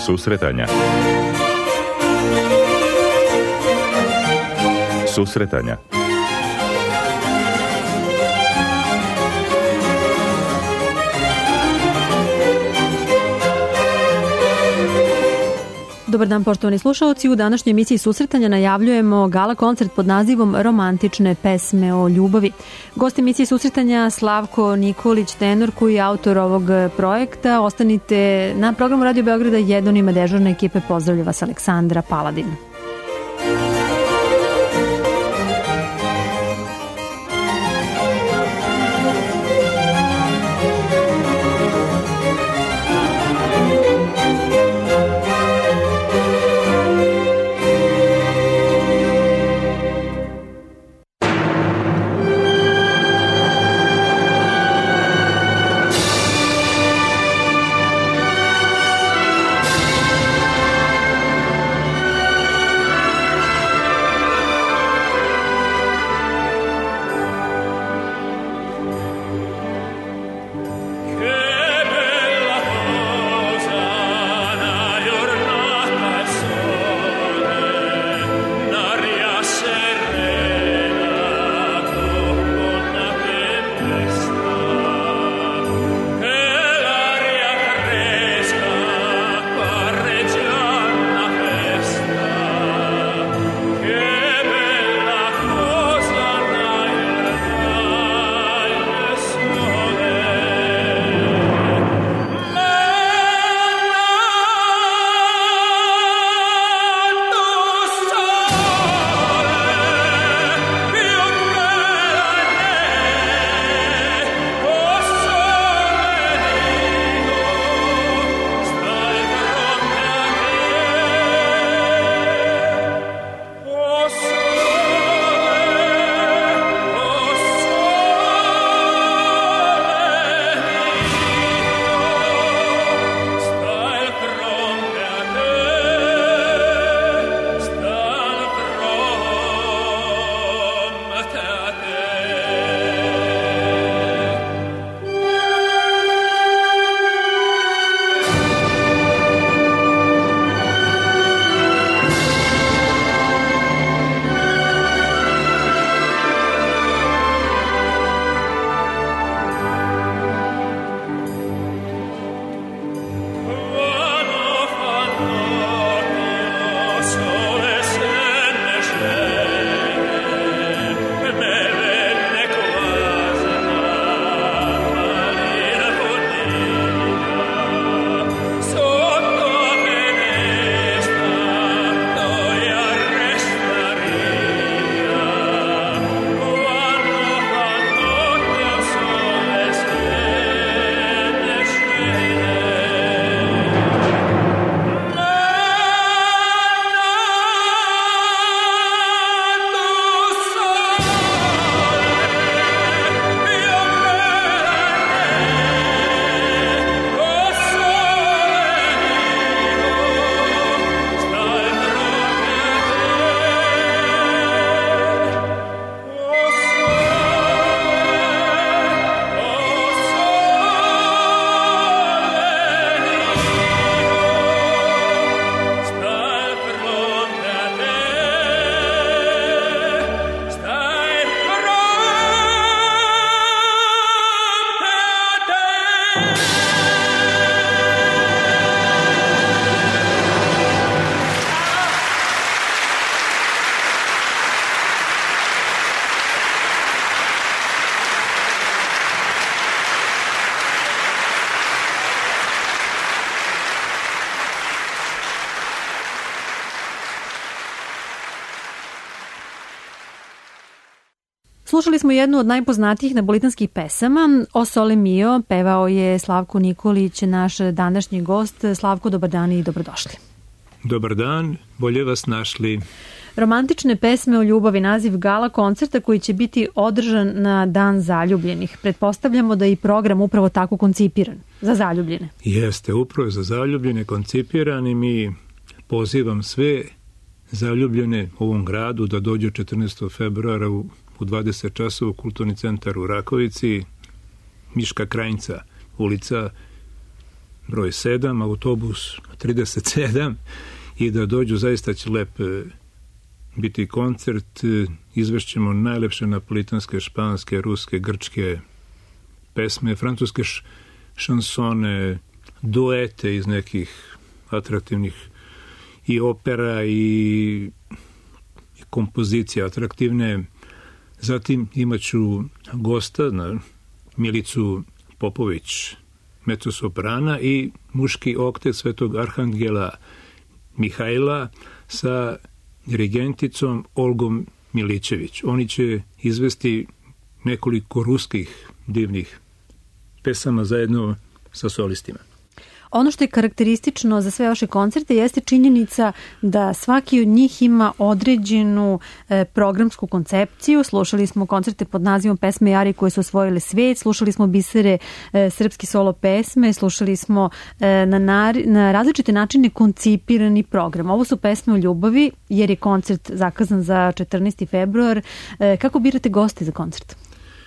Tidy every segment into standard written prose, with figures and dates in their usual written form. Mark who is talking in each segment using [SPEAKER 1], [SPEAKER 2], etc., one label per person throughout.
[SPEAKER 1] Susretanja. Susretanja.
[SPEAKER 2] Dobar dan, poštovani slušaoci. U današnjoj emisiji Susretanja najavljujemo gala koncert pod nazivom Romantične pesme o ljubavi. Gost emisije Susretanja Slavko Nikolić, tenor koji je autor ovog projekta. Ostanite na programu Radio Beograda, jedno ime dežurne ekipe. Pozdravlja vas Aleksandra Paladin. Slušali smo jednu od najpoznatijih napolitanskih pesama, O Sole Mio, pevao je Slavko Nikolić, naš današnji gost. Slavko, dobar dan i dobrodošli.
[SPEAKER 3] Dobar dan, bolje vas našli.
[SPEAKER 2] Romantične pesme o ljubavi, naziv gala koncerta koji će biti održan na Dan zaljubljenih. Pretpostavljamo da je i program upravo tako koncipiran, za zaljubljene.
[SPEAKER 3] Jeste, upravo za zaljubljene koncipiran i mi pozivam sve zaljubljene u ovom gradu da dođu 14. februara u 20 časova u Kulturni centar u Rakovici, Miška Krajnca, ulica, broj 7, autobus 37 i da dođu, zaista će lep biti koncert. Izvešćemo najlepše napolitanske, španske, ruske, grčke pesme, francuske šansone, duete iz nekih atraktivnih i opera i kompozicije atraktivne. Zatim imaću gosta na Milicu Popović, mezzosoprana, i muški oktet Svetog Arhangela Mihajla sa dirigenticom Olgom Milićević. Oni će izvesti nekoliko ruskih divnih pesama zajedno sa solistima.
[SPEAKER 2] Ono što je karakteristično za sve vaše koncerte jeste činjenica da svaki od njih ima određenu programsku koncepciju. Slušali smo koncerte pod nazivom Pesme Jari koje su osvojile svet, slušali smo bisere srpski solo pesme, slušali smo na različite načine koncipirani program. Ovo su pesme o ljubavi, jer je koncert zakazan za 14. februar. Kako birate goste za koncert?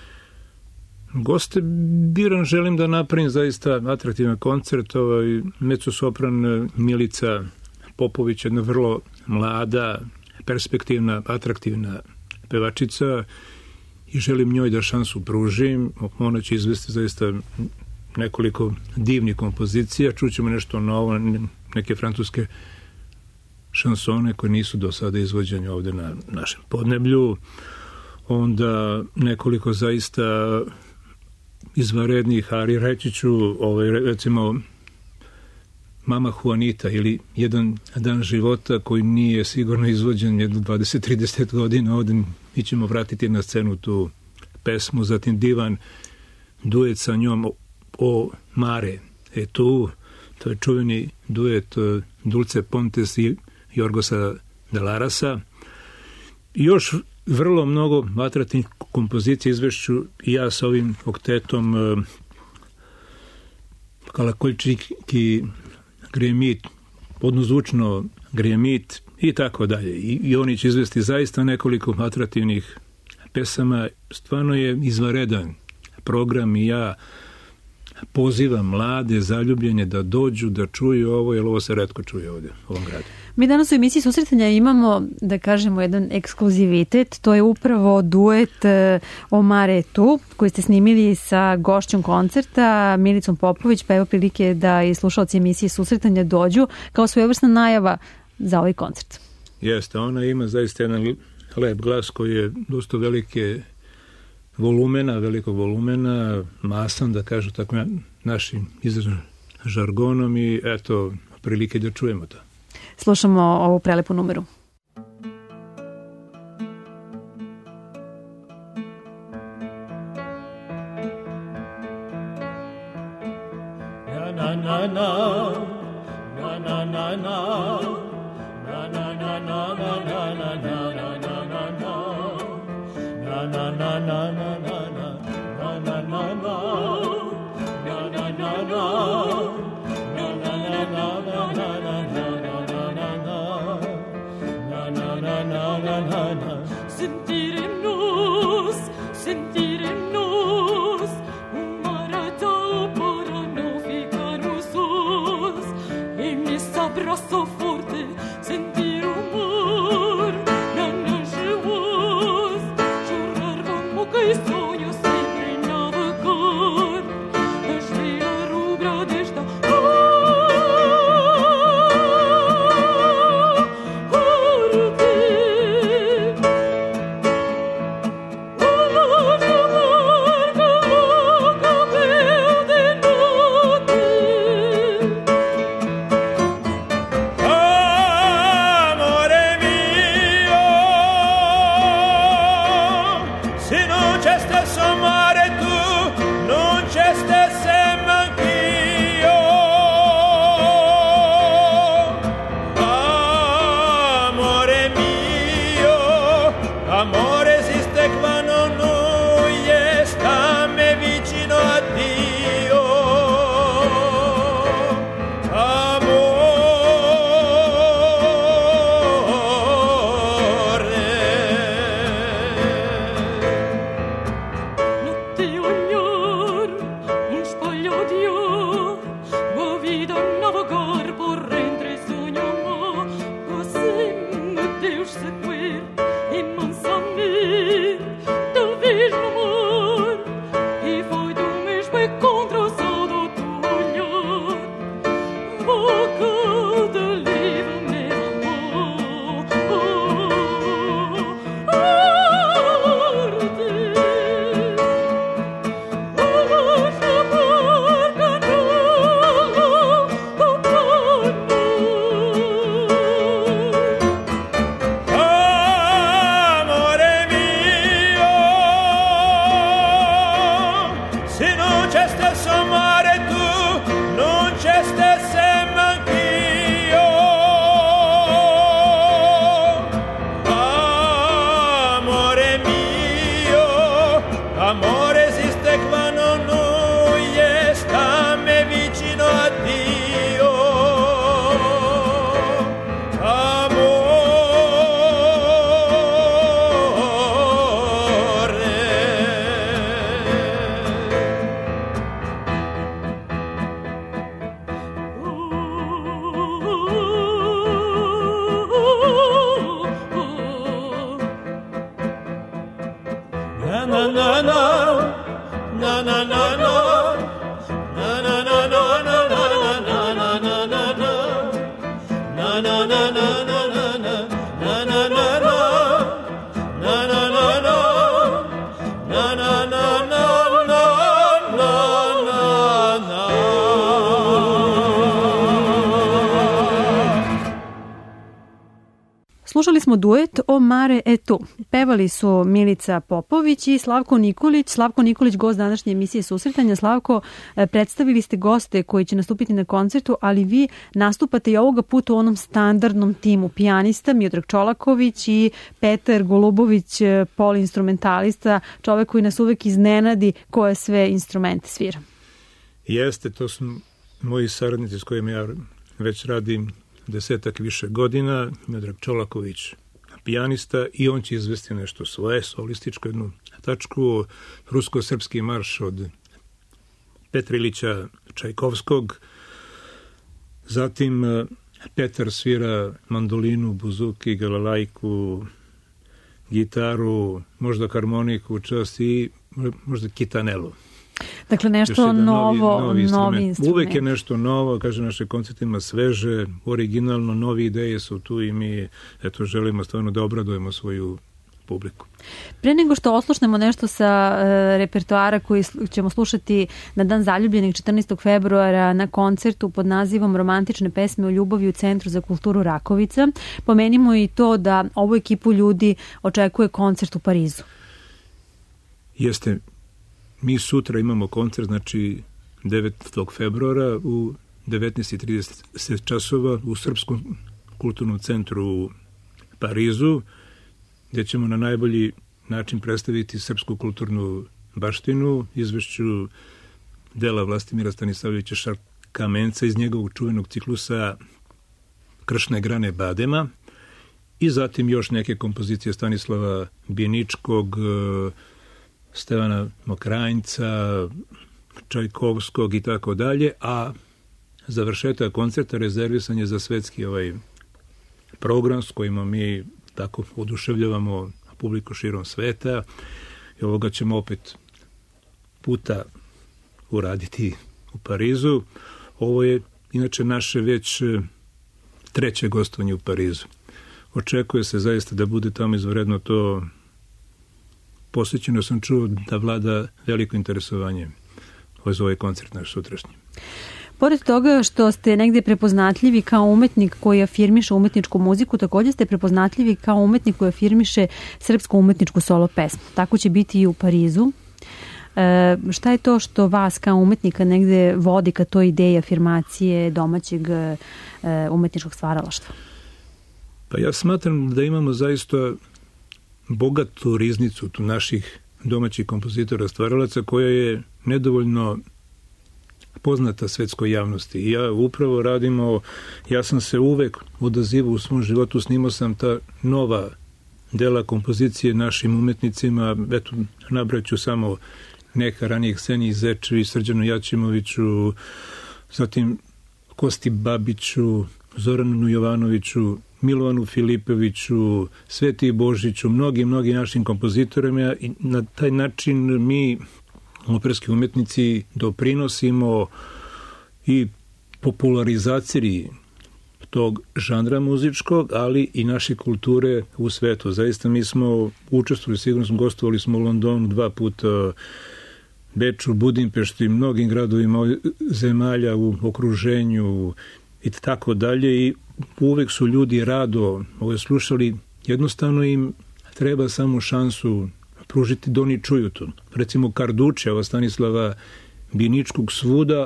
[SPEAKER 3] Goste biram, želim da napravim zaista atraktivan koncert. Mezzosopran Milica Popović, jedna vrlo mlada, perspektivna, atraktivna pevačica i želim njoj da šansu pružim. Ona će izvesti zaista nekoliko divnih kompozicija. Čućemo nešto novo, neke francuske šansone koje nisu do sada izvođene ovde na našem podneblju. Onda nekoliko zaista izvanrednih, ali reći ću, recimo, Mama Juanita ili Jedan dan života, koji nije sigurno izvođen jedno 20-30 godina. Ovde mi ćemo vratiti na scenu tu pesmu, zatim divan duet sa njom o Mare. Tu, to je čuveni duet Dulce Pontes i Jorgosa Delarasa. Još vrlo mnogo atraktivnih kompozicija izvešću i ja sa ovim oktetom Kalakoljčiki, Gremit, odnozvučno Gremit i tako dalje. I oni će izvesti zaista nekoliko atraktivnih pesama. Stvarno je izvanredan program i ja pozivam mlade, zaljubljene da dođu, da čuju ovo, jer ovo se retko čuje ovde u ovom gradu.
[SPEAKER 2] Mi danas u emisiji Susretanja imamo, da kažemo, jedan ekskluzivitet. To je upravo duet O Mare tu, koji ste snimili sa gošćom koncerta, Milicom Popović, pa evo prilike da i slušalci emisije Susretanja dođu kao svojevrsna najava za ovaj koncert.
[SPEAKER 3] Jeste, ona ima zaista jedan lep glas koji je dosta velikog volumena, masan, da kažu tako našim izrazom žargonom, i eto, prilike da čujemo to.
[SPEAKER 2] Slušamo ovu prelepu numeru. Na na na na na na na na na na na na
[SPEAKER 1] Sentiremos un maratón para no ficarnos solos. En ese abrazo fuerte sentir amor. Nanajemos, chorar como que sonhos sempre navegar. Mas ver a rubra desta Dio, un spoglio Dio,
[SPEAKER 2] Slušali smo duet O mare e tu. Pevali su Milica Popović i Slavko Nikolić. Slavko Nikolić, gost današnje emisije Susretanja. Slavko, predstavili ste goste koji će nastupiti na koncertu, ali vi nastupate i ovoga puta u onom standardnom timu. Pijanista Miodrag Čolaković i Petar Golubović, poliinstrumentalista, čovek koji nas uvek iznenadi koje sve instrumente svira.
[SPEAKER 3] Jeste, to su moji saradnici s kojima ja već radim 10 više godina, Miodrag Čolaković, pijanista, i on će izvesti nešto svoje, solističko, jednu tačku, rusko-srpski marš od Petra Ilića Čajkovskog. Zatim Petar svira mandolinu, buzuki, galalajku, gitaru, možda harmoniku, čas i možda kitanelu.
[SPEAKER 2] Dakle, nešto novi instrument.
[SPEAKER 3] Uvek je nešto novo, kaže, naše koncerte ima sveže, originalno, novi ideje su tu i mi želimo stvarno da obradujemo svoju publiku.
[SPEAKER 2] Pre nego što oslušnemo nešto sa repertoara koji ćemo slušati na Dan zaljubljenih 14. februara na koncertu pod nazivom Romantične pesme o ljubavi u Centru za kulturu Rakovica, pomenimo i to da ovu ekipu ljudi očekuje koncert u Parizu.
[SPEAKER 3] Jeste. Mi sutra imamo koncert, znači 9. februara u 19:30 časova u Srpskom kulturnom centru u Parizu, gdje ćemo na najbolji način predstaviti srpsku kulturnu baštinu, izvešću dela Vlastimira Stanislavljevića Šarkamenca iz njegovog čuvenog ciklusa Kršne grane Badema, i zatim još neke kompozicije Stanislava Bjeničkog, Stevana Mokranjca, Čajkovskog i tako dalje, a završetak koncerta rezervisan je za svetski program s kojima mi tako oduševljavamo publiku širom sveta, i ovoga ćemo opet puta uraditi u Parizu. Ovo je inače naše već 3. gostovanje u Parizu. Očekuje se zaista da bude tamo izvanredno to. Posvećeno sam čuo da vlada veliko interesovanje za ovaj koncert naš sutrašnji.
[SPEAKER 2] Pored toga što ste negde prepoznatljivi kao umetnik koji afirmiše umetničku muziku, također ste prepoznatljivi kao umetnik koji afirmiše srpsku umetničku solo pesmu. Tako će biti i u Parizu. Šta je to što vas kao umetnika negde vodi ka toj ideji afirmacije domaćeg umetničkog stvaralaštva?
[SPEAKER 3] Pa ja smatram da imamo zaista bogatu riznicu tu naših domaćih kompozitora, stvaralaca, koja je nedovoljno poznata svetskoj javnosti. I ja upravo ja sam se uvek odazivao u svom životu, snimao sam ta nova dela kompozicije našim umetnicima, eto, nabraću samo neka ranijih, Kseniji Zečevi, Srđanu Jačimoviću, zatim Kosti Babiću, Zoranu Jovanoviću, Milovanu Filipoviću, Sveti Božiću, mnogi našim kompozitorima, i na taj način mi operski umetnici doprinosimo i popularizaciji tog žanra muzičkog, ali i naše kulture u svetu. Zaista mi smo učestvovali, sigurno smo gostovali smo u Londonu 2 puta, Beču, Budimpešti, mnogim gradovima zemalja u okruženju i tako dalje, i uvek su ljudi rado slušali. Jednostavno im treba samo šansu pružiti da oni čuju to. Recimo Kardučeva Stanislava Biničkog svuda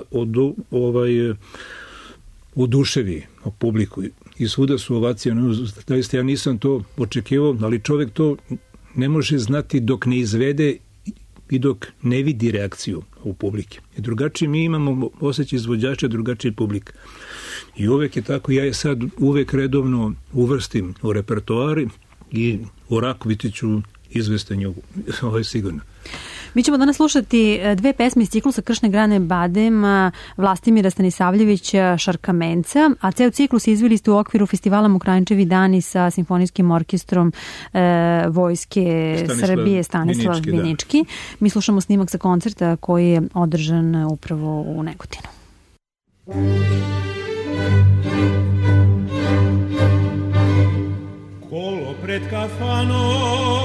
[SPEAKER 3] oduševi publiku i svuda su ovacije. Zaista ja nisam to očekivao, ali čovek to ne može znati dok ne izvede i dok ne vidi reakciju u publike. I drugačije mi imamo osjećaj izvođača, drugačije publika. I uvek je tako, ja je sad uvek redovno uvrstim u repertoari i u Rakoviti ću izvestanju, ovo je sigurno.
[SPEAKER 2] Mi ćemo danas slušati 2 pesme iz ciklusa Kršne grane Badem Vlastimira Stanisavljevića Šarkamenca, a ceo ciklus izveli ste u okviru festivala Mokranjčevi dani sa simfonijskim orkestrom Vojske Srbije Stanislav Binički. Da. Mi slušamo snimak sa koncerta koji je održan upravo u Negotinu.
[SPEAKER 4] Kolo pred kafanom,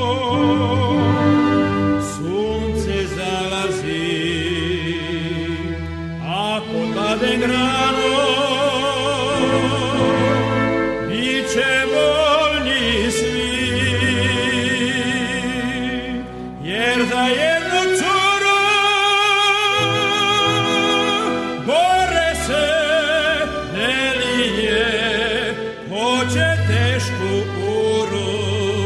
[SPEAKER 4] sunce zalazi, a pod laden grano biće voljni svi, jer za jednu curu bore se nelije, hoće tešku uru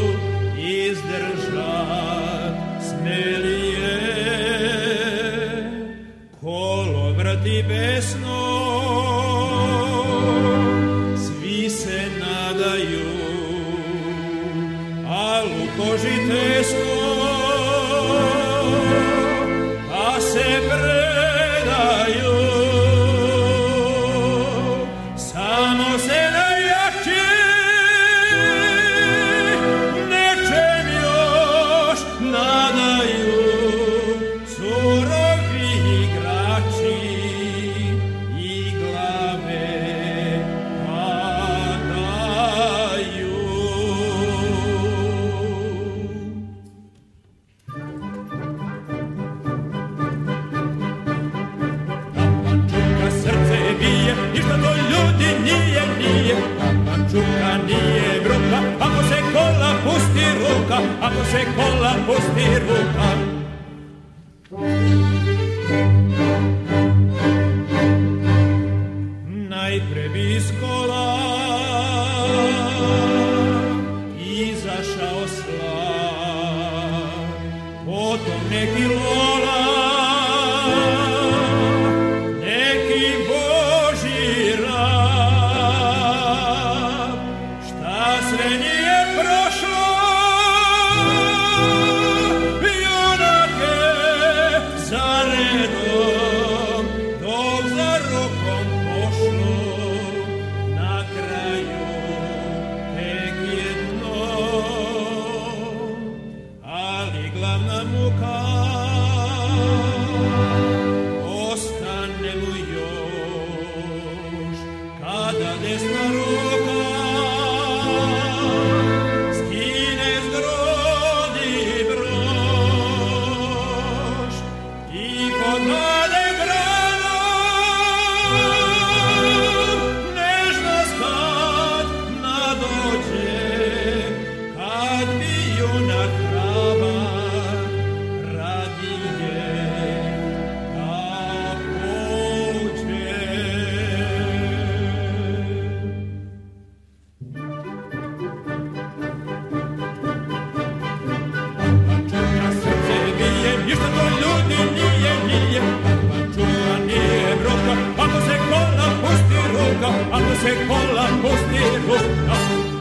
[SPEAKER 4] izdržat smelije. Kolo vrti besno, svi se nadaju, al u koži tesno, a se predaju. Samo se najjači nečem još nadaju, surovi igrači i glave padaju. Kapančuka srce bije, ništa to ljudi nije. Kapančuka nije bruka, ako se kola pusti ruka, ako se kola pusti ruka. Najpre bi iz kola izašao slav, potom neki lola, neki božji rab. Šta sve nije prošlo, junake za redom, dok za rukom pošlo, na kraju tek jedno. Ali glavna muka ostane mu još, kada desna ruka skine s grudi broš i podade granom nežnost kad nadođe, kad bi junak hrabar radije da pođe. Kapančuka srce bije, ništa to ljudi nije. Kapančuka nije bruka, ako se kola pusti ruka, ako se kola pusti ruka.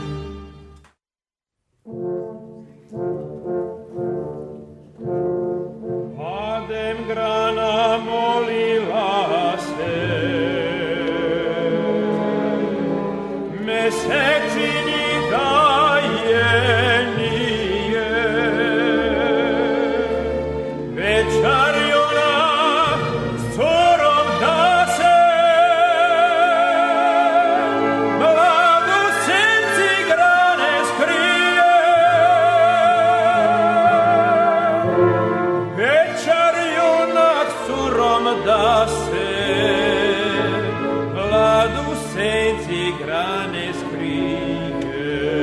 [SPEAKER 4] Padem grana molila se, mesečini daje nije, večar se glad u senci grane skrije,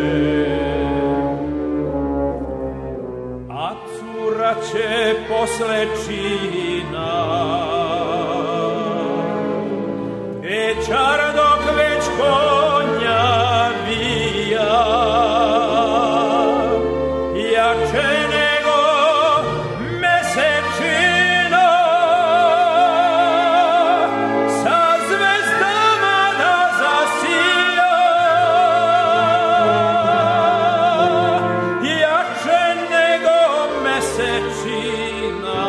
[SPEAKER 4] a cura će posle čina večar dok već konja vija, jače nego mesečina, sa zvezdama da zasija, jače nego mesečina,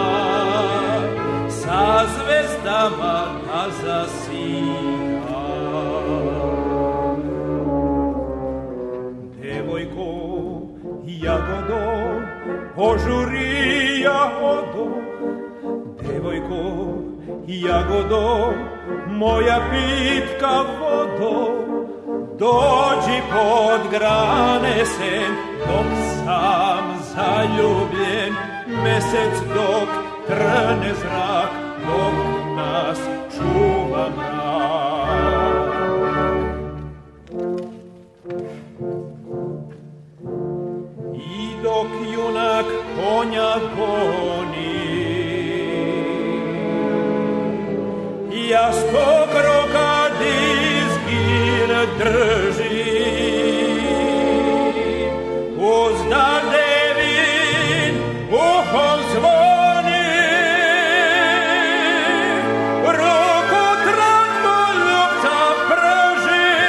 [SPEAKER 4] sa zvezdama da zasija. Devojko, jagodo, požuri jagodo, devojko, jagodo, moja pitka vodo, dođi pod grane sen, dok sam zaljubljen, mesec dok trne zrak, dok nas čuva mrak. I dok junak konja goni, ja sto kroka dizgin drži, uzda devin uhom zvoni, ruku tratno ljubca prži,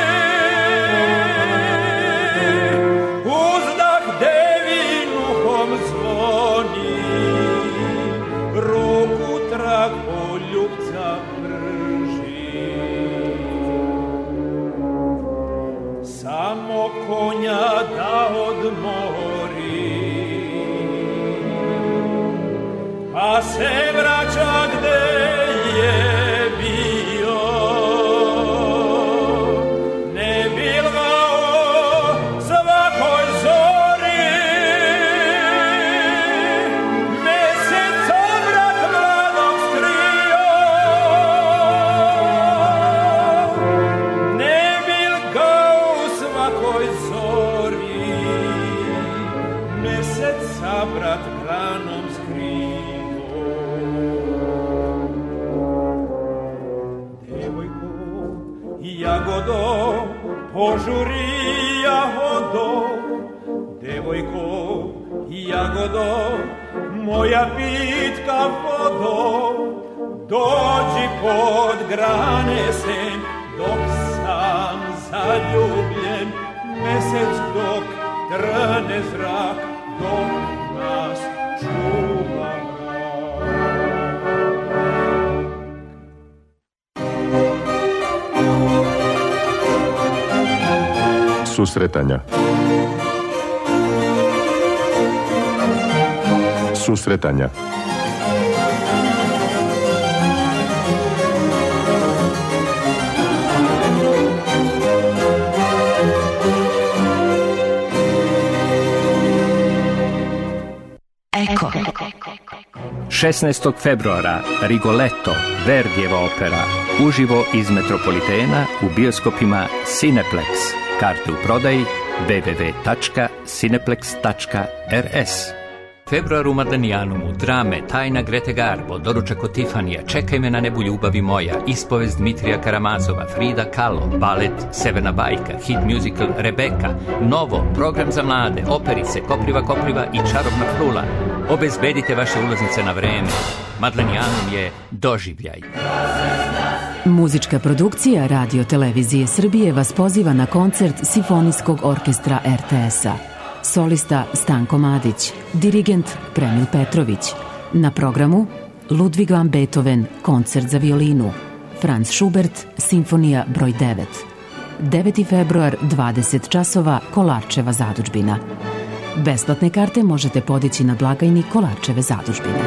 [SPEAKER 4] uzdah devin uhom zvoni, ruku tratno ljubca prži. Samo konja da odmori, pa se vraća gde je bio, ne bil ga o svakoj zori, mesec obrat mladog skrio, ne bil ga u svakoj zori, mesec sabrat granom skrio. Jagodo, požuri jagodo, devojko, jagodo, moja pitka vodo, dođi pod grane sen, dok sam zaljubljen, mesec dok trne zrak, dok nas čuva mrak.
[SPEAKER 5] Susretanja. Susretanja.
[SPEAKER 6] Eko.
[SPEAKER 7] 16. februara Rigoletto, Verdijeva opera, uživo iz Metropolitena u bioskopima Cineplex. Karte u prodaji www.cineplex.rs. Februar u Madlenijanumu, drame Tajna Grete Garbo, Doručak od Tifanija, Čekaj me na nebu ljubavi moja, ispovest Dmitrija Karamazova, Frida Kahlo, balet Severna bajka, hit musical Rebeka, Novo, program za mlade, operice Kopriva Kopriva i Čarobna frula. Obezbedite vaše ulaznice na vreme. Madlenijanum je doživljaj.
[SPEAKER 8] Muzička produkcija Radio Televizije Srbije vas poziva na koncert Simfonijskog orkestra RTS-a. Solista Stanko Madić, dirigent Premil Petrović. Na programu Ludwig van Beethoven, koncert za violinu, Franz Schubert, simfonija broj 9. 9. februar, 20 časova, Kolarčeva zadužbina. Besplatne karte možete podići na blagajni Kolarčeve zadužbine.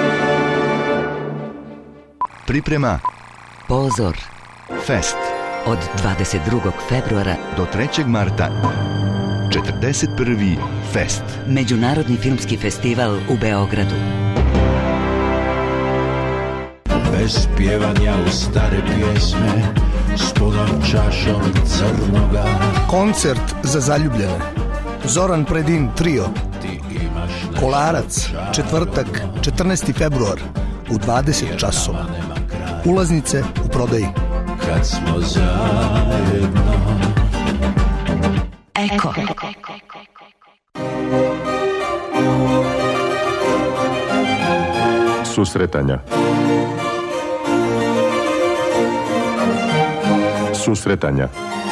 [SPEAKER 9] Priprema
[SPEAKER 6] Pozor.
[SPEAKER 9] Fest
[SPEAKER 6] Od 22. februara
[SPEAKER 9] do 3. marta 41. Fest.
[SPEAKER 6] Međunarodni filmski festival u Beogradu.
[SPEAKER 10] bez pjevanja u stare pjesme s punom čašom crnoga.
[SPEAKER 11] Koncert za zaljubljene. Zoran Predin trio. Kolarac, četvrtak, 14. februar u 20 časova. Ulaznice u prodaji.
[SPEAKER 10] Kad smo zajedno.
[SPEAKER 12] Eko.
[SPEAKER 5] Susretanja. Susretanja.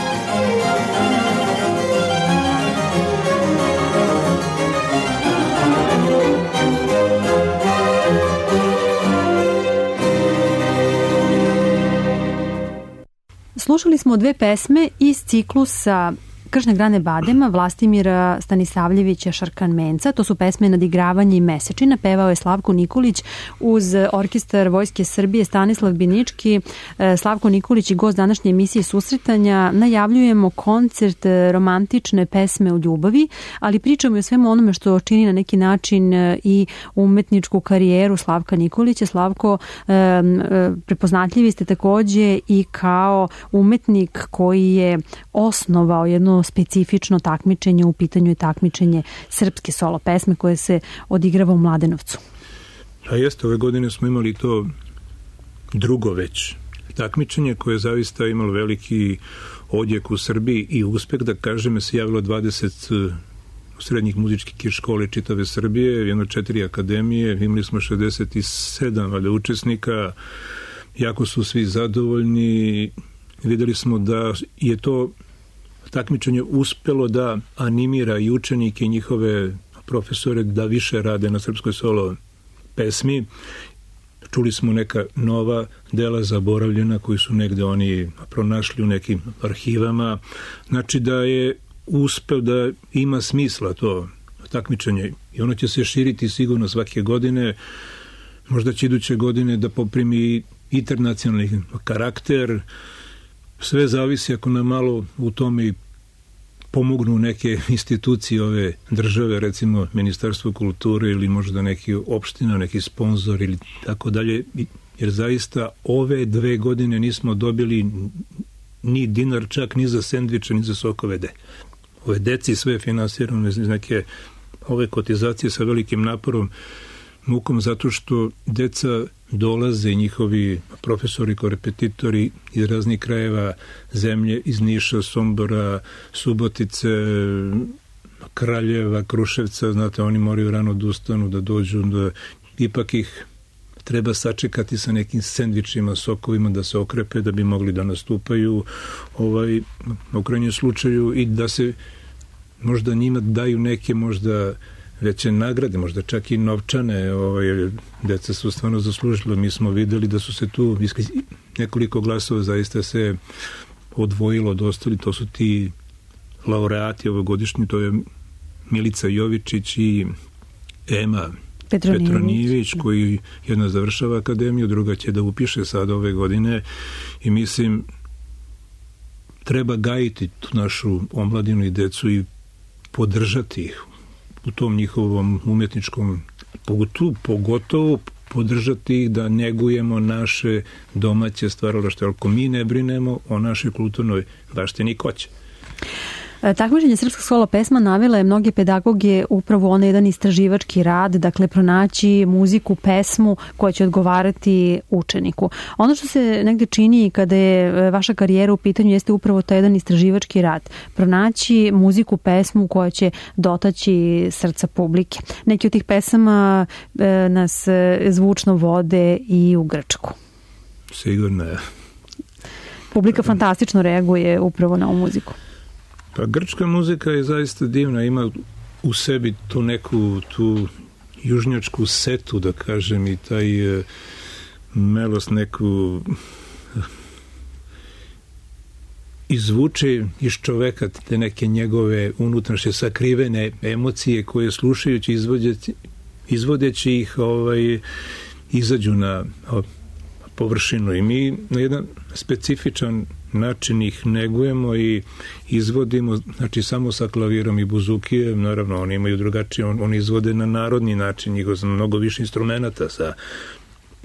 [SPEAKER 2] Slušali smo dve pesme iz ciklusa Kržne grane Badema Vlastimira Stanisavljevića Šarkanmenca. To su pesme Nadigravanje i Mesečina. Pevao je Slavko Nikolić uz orkestar Vojske Srbije Stanislav Binički. Slavko Nikolić i gost današnje emisije Susretanja. Najavljujemo koncert romantične pesme o ljubavi, ali pričamo i o svemu onome što čini na neki način i umetničku karijeru Slavka Nikolića. Slavko, prepoznatljivi ste takođe i kao umetnik koji je osnovao jedno specifično takmičenje, u pitanju je takmičenje srpske solo pesme koje se odigrava u Mladenovcu.
[SPEAKER 3] A jeste, ove godine smo imali to drugo već takmičenje koje je zaista imalo veliki odjek u Srbiji i uspeh, da kažem, se javilo 20 srednjih muzičkih škole čitave Srbije, jedno 4 akademije, imali smo 67 učesnika, jako su svi zadovoljni, videli smo da je to takmičenje uspelo da animira i učenike i njihove profesore da više rade na srpskoj solo pesmi. Čuli smo neka nova dela zaboravljena koji su negde oni pronašli u nekim arhivama. Znači da je uspeo da ima smisla to takmičenje i ono će se širiti sigurno svake godine. Možda će iduće godine da poprimi internacionalni karakter. Sve zavisi ako nam malo u tome pomognu neke institucije ove države, recimo Ministarstvo kulture ili možda neki opština, neki sponzor ili tako dalje, jer zaista ove 2 godine nismo dobili ni dinar čak ni za sendviče, ni za sokove. Ove deci sve finansirano iz neke ove kotizacije sa velikim naporom, mukom, zato što deca dolaze, njihovi profesori, korepetitori iz raznih krajeva zemlje, iz Niša, Sombora, Subotice, Kraljeva, Kruševca, znate, oni moraju rano da ustanu, da dođu, da ipak ih treba sačekati sa nekim sendvičima, sokovima, da se okrepe, da bi mogli da nastupaju u krajnjem slučaju i da se možda njima daju neke možda veće nagrade, možda čak i novčane, jer deca su stvarno zaslužila. Mi smo videli da su se tu nekoliko glasova zaista se odvojilo od ostali, to su ti laureati ovogodišnji, to je Milica Jovičić i Ema Petronijević, koji jedna završava akademiju, druga će da upiše sad ove godine i mislim treba gajiti tu našu omladinu i decu i podržati ih u tom njihovom umetničkom, pogotovo podržati ih da negujemo naše domaće stvaralaštvo. Ako mi ne brinemo o našoj kulturnoj baštini, ko će?
[SPEAKER 2] Takmičenje srpska solo pesma navela je mnoge pedagoge upravo onaj jedan istraživački rad, dakle pronaći muziku, pesmu koja će odgovarati učeniku. Ono što se negde čini kada je vaša karijera u pitanju jeste upravo taj jedan istraživački rad. Pronaći muziku, pesmu koja će dotaći srca publike. Neki od tih pesama nas zvučno vode i u Grčku.
[SPEAKER 3] Sigurno je.
[SPEAKER 2] Publika fantastično reaguje upravo na ovu muziku.
[SPEAKER 3] Pa grčka muzika je zaista divna, ima u sebi tu neku južnjačku setu, da kažem, i taj melost neku izvuče iz čoveka te neke njegove unutrašnje sakrivene emocije koje slušajući, izvodeći ih izađu na površinu i mi na jedan specifičan način ih negujemo i izvodimo, znači samo sa klavirom i buzukijem, naravno oni imaju drugačije, oni izvode na narodni način, njihov mnogo više instrumenta sa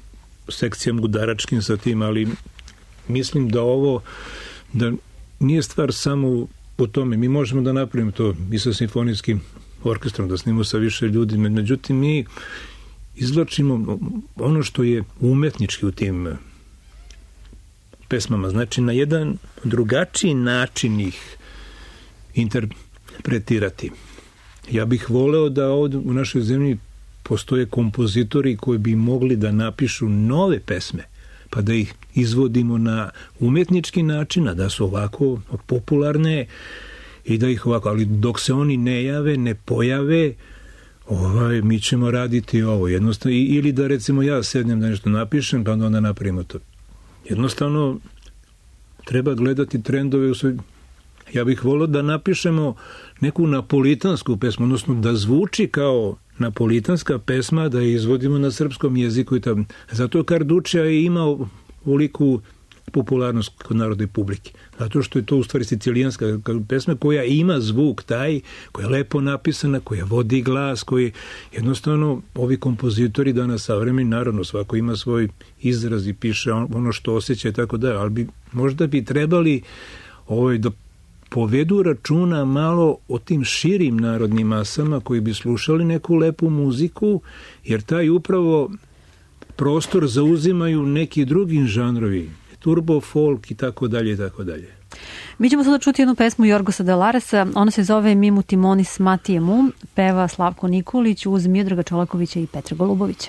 [SPEAKER 3] sekcijama udaračkim sa tim, ali mislim da ovo, da nije stvar samo u tome. Mi možemo da napravimo to i sa simfonijskim orkestrom, da snimamo sa više ljudi, međutim mi izvlačimo ono što je umetnički u tim pesmama, znači na jedan drugačiji način ih interpretirati. Ja bih voleo da ovdje u našoj zemlji postoje kompozitori koji bi mogli da napišu nove pesme, pa da ih izvodimo na umetnički način, a da su ovako popularne i da ih ovako, ali dok se oni ne jave, ne pojave, mi ćemo raditi ovo jednostavno, ili da recimo ja sednem da nešto napišem, pa onda napravimo to. Jednostavno treba gledati trendove u svoj. Ja bih volio da napišemo neku napolitansku pesmu, odnosno da zvuči kao napolitanska pesma, da je izvodimo na srpskom jeziku i tamo. Zato Kardučija je imao veliku popularnost kod narodne publike. Zato što je to u stvari sicilijanska pesma koja ima zvuk taj, koja je lepo napisana, koja vodi glas, koji jednostavno ovi kompozitori danas savremeni, naravno svako ima svoj izraz i piše ono što osjeća i tako da, ali možda bi trebali da povedu računa malo o tim širim narodnim masama koji bi slušali neku lepu muziku, jer taj upravo prostor zauzimaju neki drugi žanrovi, turbo, folk i tako dalje i tako dalje.
[SPEAKER 2] Mi ćemo sada čuti jednu pesmu Jorgosa Delaresa, ona se zove Mimu Timonis Matije Mum, peva Slavko Nikolić uz Miodraga Čolakovića i Petra Golubovića.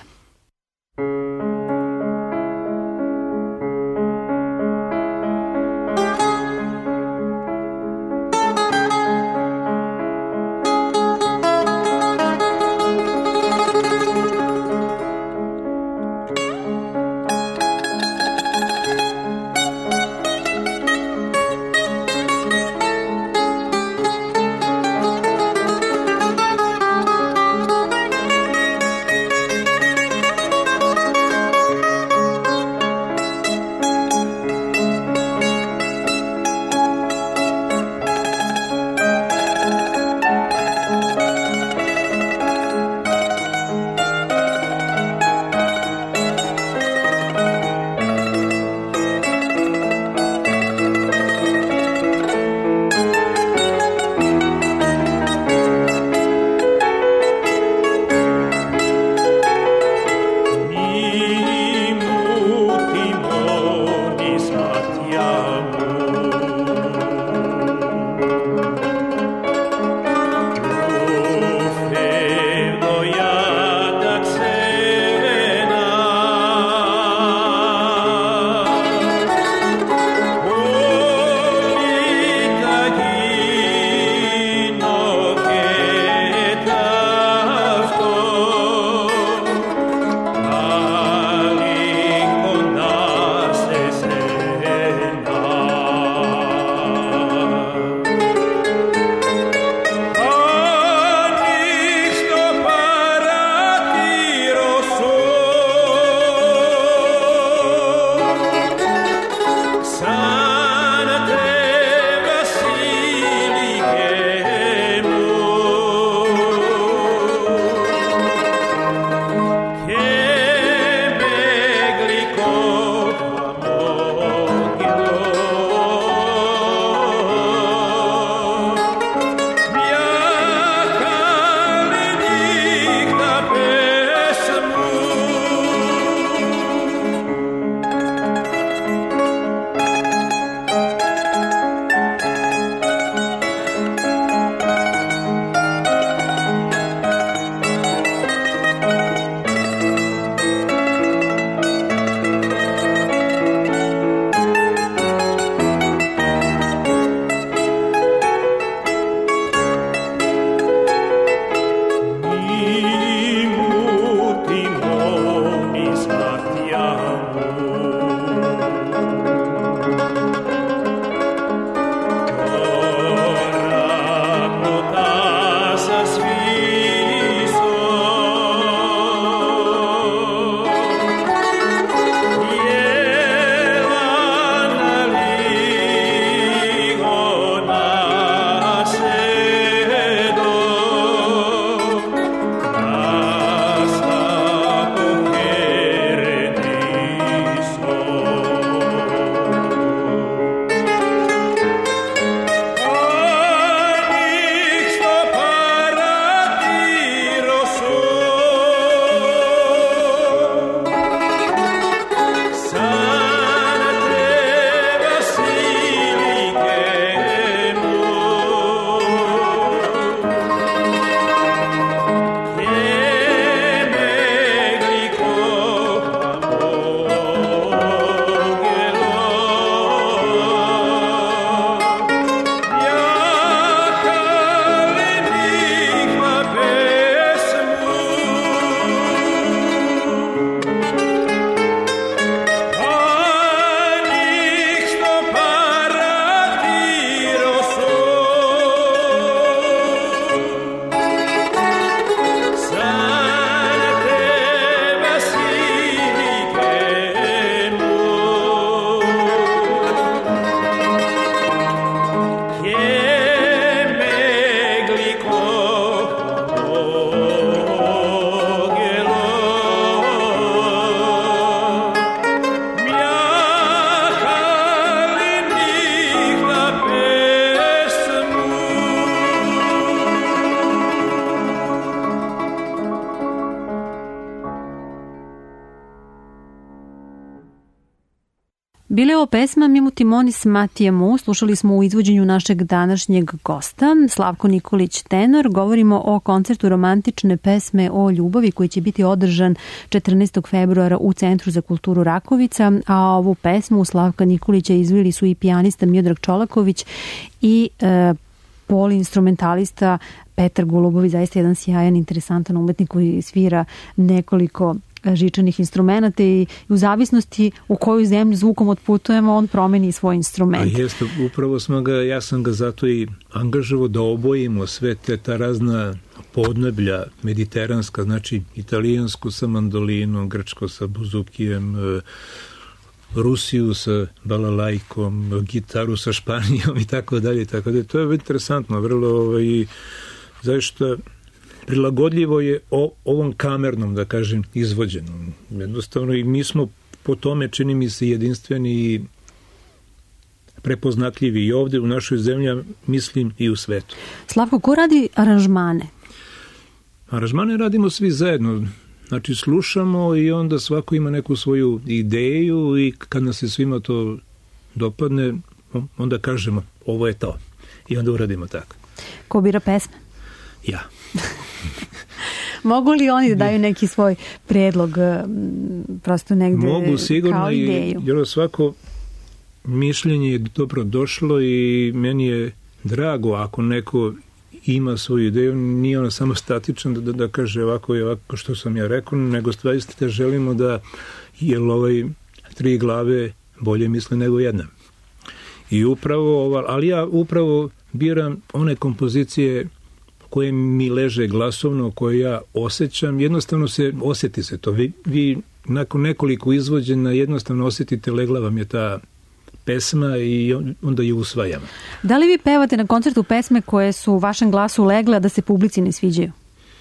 [SPEAKER 2] Bile ovo pesma Mimo Timonis Matijemu, slušali smo u izvođenju našeg današnjeg gosta, Slavko Nikolić tenor. Govorimo o koncertu romantične pesme o ljubavi koji će biti održan 14. februara u Centru za kulturu Rakovica, a ovu pesmu Slavka Nikolića izveli su i pijanista Miodrag Čolaković i poliinstrumentalista Petar Golubović, zaista jedan sjajan, interesantan umetnik koji svira nekoliko žičanih instrumenta i u zavisnosti u koju zemlju zvukom otputujemo, on promeni svoj instrument.
[SPEAKER 3] A jeste, upravo ja sam ga zato i angažovao da obojimo sve ta razna podneblja mediteranska, znači italijansku sa mandolinom, grčko sa buzukijem, Rusiju sa balalajkom, gitaru sa Španijom i tako dalje. To je interesantno, vrlo zaista prilagodljivo je ovom kamernom, da kažem, izvođenom. Jednostavno i mi smo po tome, čini mi se, jedinstveni i prepoznatljivi i ovde u našoj zemlji, mislim i u svetu.
[SPEAKER 2] Slavko, ko radi aranžmane?
[SPEAKER 3] Aranžmane radimo svi zajedno. Znači, slušamo i onda svako ima neku svoju ideju i kad nas se svima to dopadne, onda kažemo ovo je to. I onda uradimo tako.
[SPEAKER 2] Ko bira pesme?
[SPEAKER 3] Ja.
[SPEAKER 2] Mogu li oni da daju neki svoj predlog prosto negde
[SPEAKER 3] mogu, sigurno,
[SPEAKER 2] kao ideju?
[SPEAKER 3] Jer svako mišljenje je dobro došlo i meni je drago ako neko ima svoju ideju, nije ona samo statična da kaže ovako i ovako što sam ja rekao, nego stvariste želimo da je tri glave bolje misle nego jedna. I upravo, ali ja upravo biram one kompozicije koje mi leže glasovno, koje ja osjećam, jednostavno osjeti se to. Vi nakon nekoliko izvođena jednostavno osjetite, legla vam je ta pesma i onda ju usvajamo.
[SPEAKER 2] Da li vi pevate na koncertu pesme koje su u vašem glasu legle, a da se publici ne sviđaju?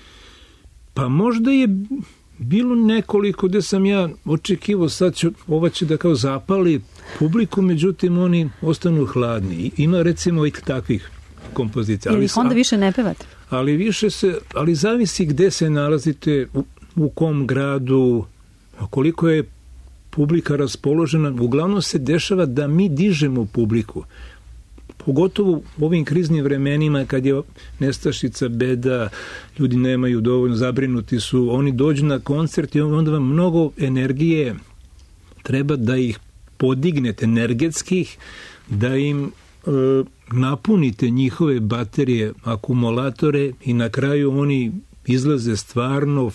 [SPEAKER 3] Pa možda je bilo nekoliko gde sam ja očekivao ova će da kao zapali publiku, međutim oni ostanu hladni. Ima recimo i takvih kompozicija.
[SPEAKER 2] Ili ih onda više ne pevate?
[SPEAKER 3] Ali zavisi gde se nalazite, u kom gradu, koliko je publika raspoložena. Uglavnom se dešava da mi dižemo publiku. Pogotovo u ovim kriznim vremenima kad je nestašica, beda, ljudi nemaju dovoljno, zabrinuti su, oni dođu na koncert i onda vam mnogo energije treba da ih podignete energetskih, da im napunite njihove baterije, akumulatore i na kraju oni izlaze stvarno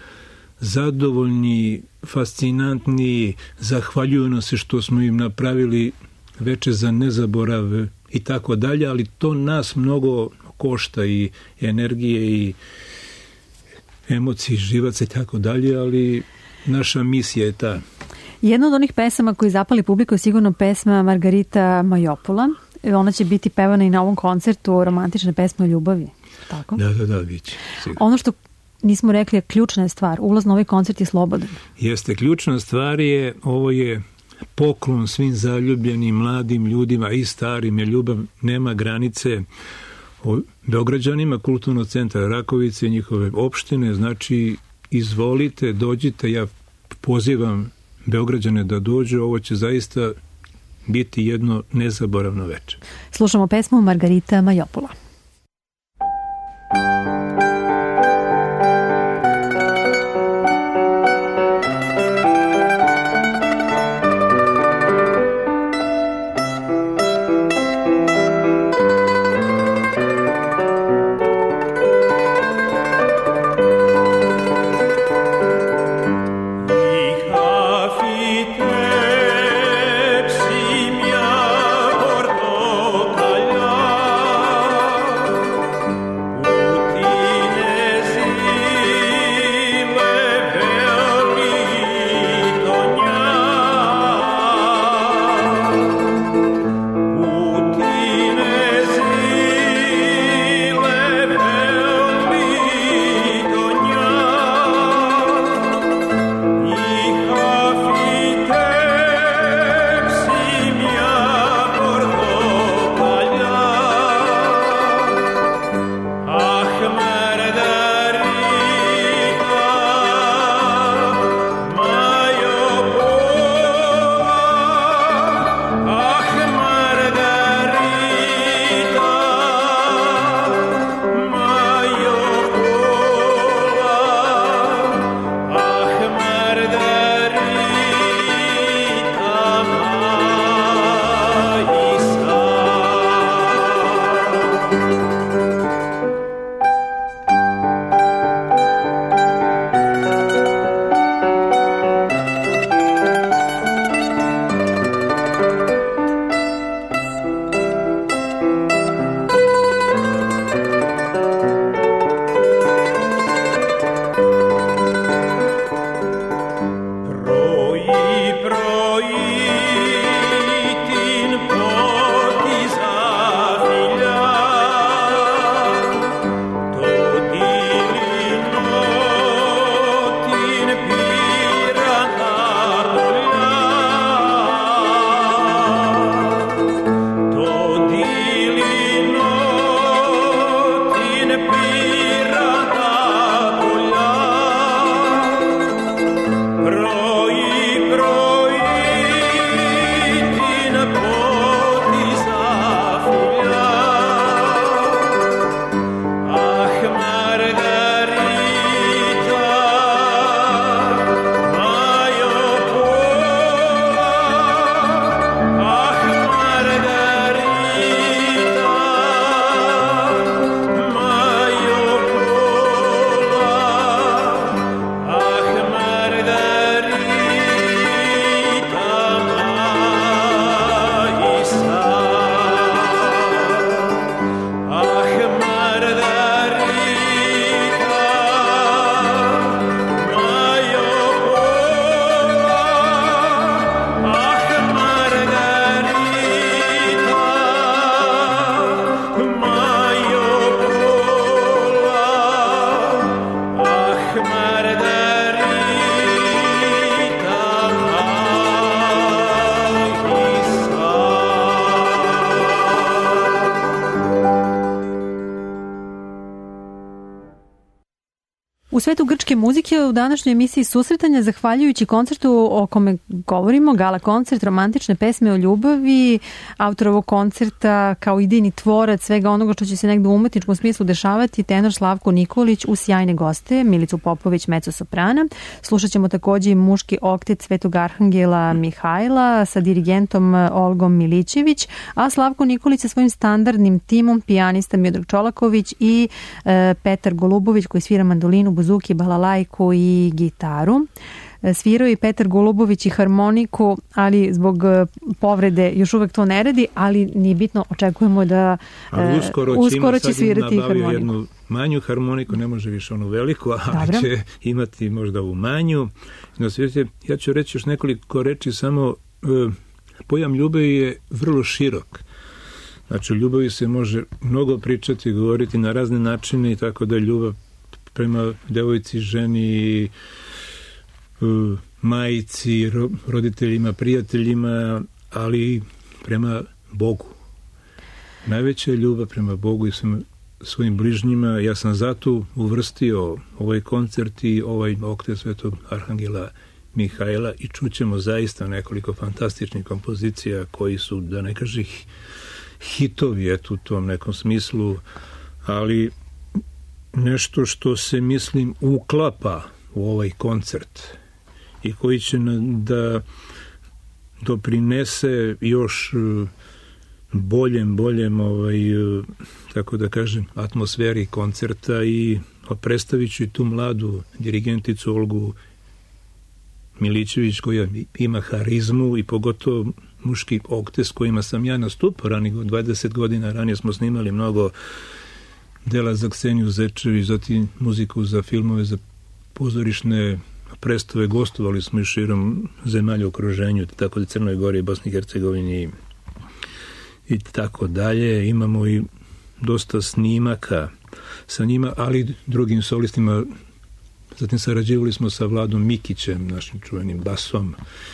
[SPEAKER 3] zadovoljni, fascinantni, zahvaljuju nam se što smo im napravili veče za nezaborav i tako dalje, ali to nas mnogo košta i energije i emocije, živaca i tako dalje, ali naša misija je ta.
[SPEAKER 2] Jedna od onih pesama koji zapali publiku je sigurno pesma Margarita Majopula. Ona će biti pevana i na ovom koncertu, romantične pesme o ljubavi. Tako?
[SPEAKER 3] Da, biće.
[SPEAKER 2] Ono što nismo rekli je ključna je stvar. Ulaz na ovaj koncert je slobodan.
[SPEAKER 3] Jeste, ključna stvar je, ovo je poklon svim zaljubljenim mladim ljudima i starim, jer ljubav nema granice. O Beograđanima Kulturnog centra Rakovice i njihove opštine, znači izvolite, dođite, ja pozivam Beograđane da dođu, ovo će zaista biti jedno nezaboravno večer.
[SPEAKER 2] Slušamo pesmu Margarita Majopula.
[SPEAKER 4] Portocalla
[SPEAKER 2] U svetu grčke muzike u današnjoj emisiji susretanja, zahvaljujući koncertu o kome govorimo, gala koncert romantične pesme o ljubavi, autor ovog koncerta kao idejni tvorac svega onoga što će se negde u umetničkom smislu dešavati, tenor Slavko Nikolić uz sjajne goste, Milicu Popović, mezzo-soprana. Slušat ćemo takođe i muški oktet Svetog Arhangela Mihajla sa dirigentom Olgom Milićević, a Slavko Nikolić sa svojim standardnim timom, pijanista Miodrag Čolaković i Petar Golubović koji svira mandolinu, buzuki, balalajku i gitaru. Svirao i Petar Golubović i harmoniku, ali zbog povrede još uvek to ne radi, ali nije bitno, očekujemo da uskoro će svirati i harmoniku.
[SPEAKER 3] Jednu manju harmoniku, ne može više onu veliku, ali će imati možda ovu manju. Ja ću reći još nekoliko reči, samo pojam ljubavi je vrlo širok. Znači, ljubavi se može mnogo pričati, govoriti na razne načine i tako da ljubav prema devojci, ženi, majici, roditeljima, prijateljima, ali prema Bogu. Najveća je ljubav prema Bogu i svojim bližnjima. Ja sam zato uvrstio ovaj koncert i ovaj oktet Svetog Arhangela Mihajla i čućemo zaista nekoliko fantastičnih kompozicija koji su, da ne kažem, hitovi u tom nekom smislu, ali nešto što se, mislim, uklapa u ovaj koncert i koji će da doprinese još boljem tako da kažem, atmosferi koncerta i predstavit ću i tu mladu dirigenticu Olgu Milićević koja ima harizmu i pogotovo muški oktet s kojima sam ja nastupao ranih 20 godina. Ranije smo snimali mnogo dela za Kseniju Zečević, zatim muziku za filmove, za pozorišne predstave, gostovali smo i širom zemalja u okruženju, tako da Crnoj Gori, Bosni i Hercegovini i tako dalje. Imamo i dosta snimaka sa njima, ali drugim solistima. Zatim sarađivali smo sa Vladom Mikićem, našim čuvenim basom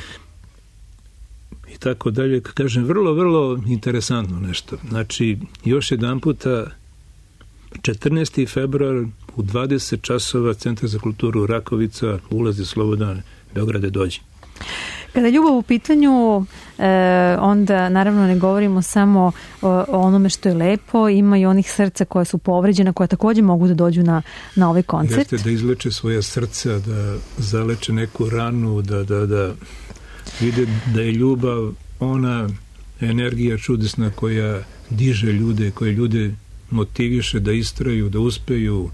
[SPEAKER 3] i tako dalje. Kažem, vrlo, vrlo interesantno nešto. Znači, još jedan puta 14. februar u 20 časova Centar za kulturu Rakovica, ulazi slobodan, Beograde, dođi.
[SPEAKER 2] Kada je ljubav u pitanju, onda naravno ne govorimo samo o onome što je lepo, ima i onih srca koja su povređena, koja takođe mogu da dođu na ovaj koncert.
[SPEAKER 3] Jeste da izleče svoja srca, da zaleče neku ranu, da vide da je ljubav ona energija čudesna koja diže ljude, koja ljude motiviše da istraju, da uspeju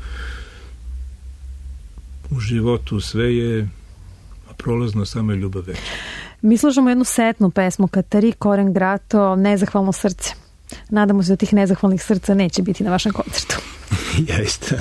[SPEAKER 3] u životu. Sve je prolazno, samo je ljubav večna.
[SPEAKER 2] Mi slušamo jednu setnu pesmu Katari Koren Grato, Nezahvalno srce. Nadamo se da tih nezahvalnih srca neće biti na vašem koncertu.
[SPEAKER 3] Jeste.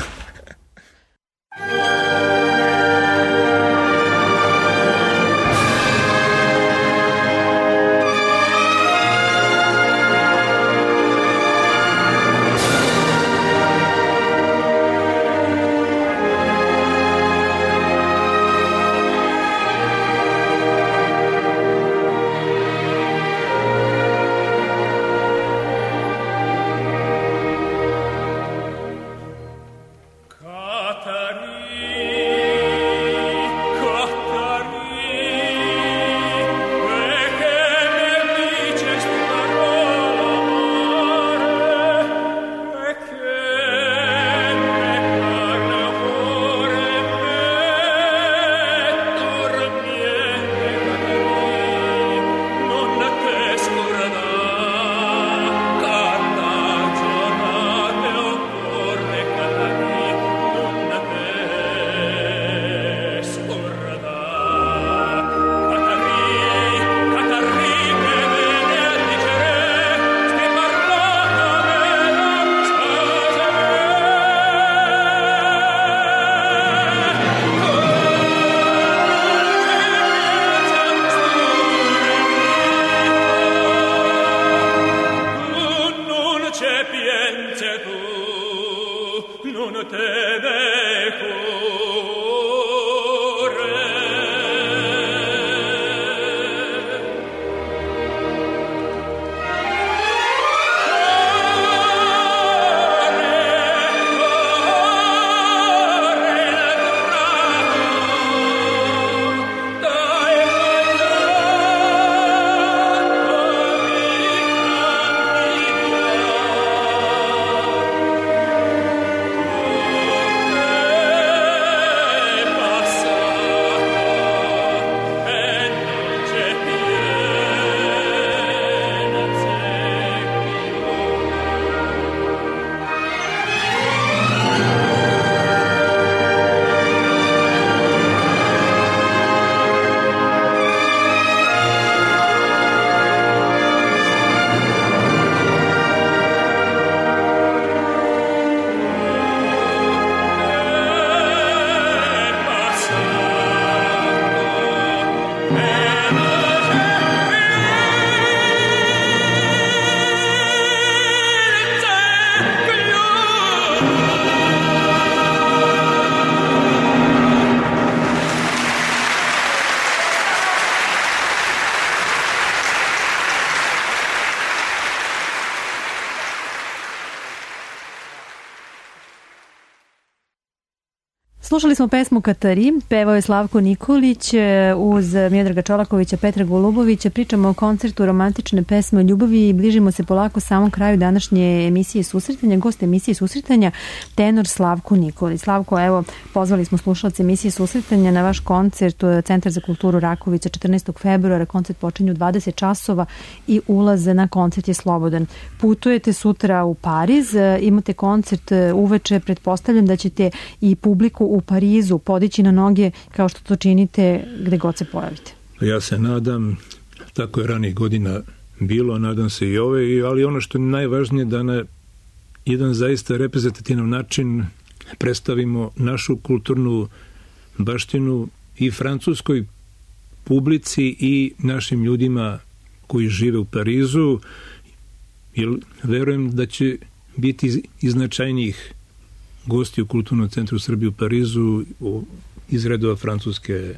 [SPEAKER 2] Slušali smo pesmu Katari, pevao je Slavko Nikolić uz Miodraga Čolakovića, Petra Golubovića. Pričamo o koncertu romantične pesme o ljubavi i bližimo se polako samom kraju današnje emisije Susretanja. Gost emisije Susretanja, tenor Slavko Nikolić. Slavko, evo, pozvali smo slušalce emisije Susretanja na vaš koncert u Centar za kulturu Rakovica 14. februara. Koncert počinje u 20 časova i ulaz na koncert je slobodan. Putujete sutra u Pariz, imate koncert uveče, pretpostavljam da ćete i publiku u Parizu podići na noge kao što to činite gde god se pojavite.
[SPEAKER 3] Ja se nadam, tako je ranih godina bilo, nadam se i ove, ali ono što je najvažnije da na jedan zaista reprezentativan način predstavimo našu kulturnu baštinu i francuskoj publici i našim ljudima koji žive u Parizu, jer verujem da će biti i značajnijih gosti u Kulturnom centru Srbije u Parizu iz redova francuske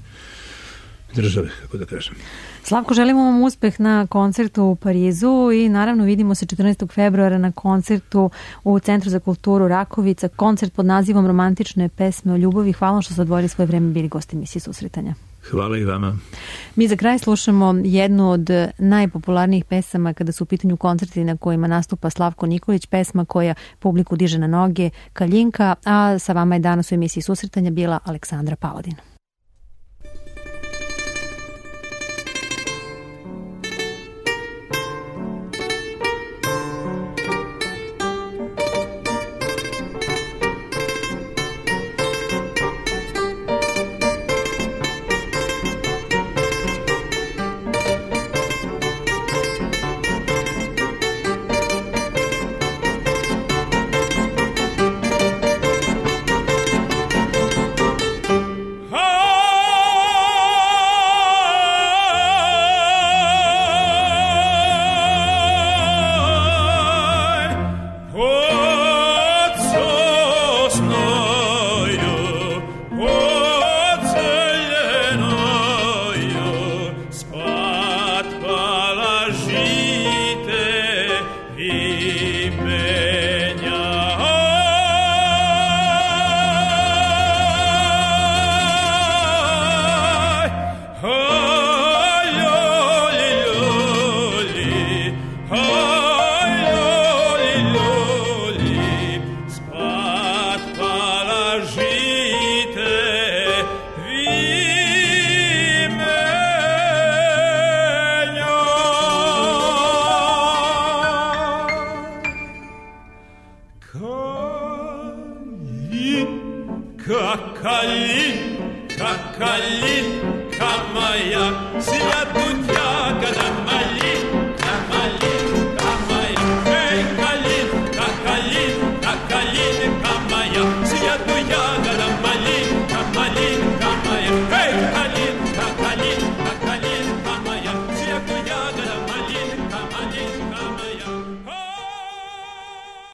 [SPEAKER 3] države, kako da kažem.
[SPEAKER 2] Slavko, želimo vam uspeh na koncertu u Parizu i naravno vidimo se 14. februara na koncertu u Centru za kulturu Rakovica, koncert pod nazivom Romantične pesme o ljubavi. Hvala što ste odvojili svoje vreme, bili gosti emisije Susretanja.
[SPEAKER 3] Hvala i vama.
[SPEAKER 2] Mi za kraj slušamo jednu od najpopularnijih pesama kada su u pitanju koncerti na kojima nastupa Slavko Nikolić, pesma koja publiku diže na noge, Kaljinka, a sa vama je danas u emisiji Susretanja bila Aleksandra Paladin.
[SPEAKER 4] Kalinka, Kalinka,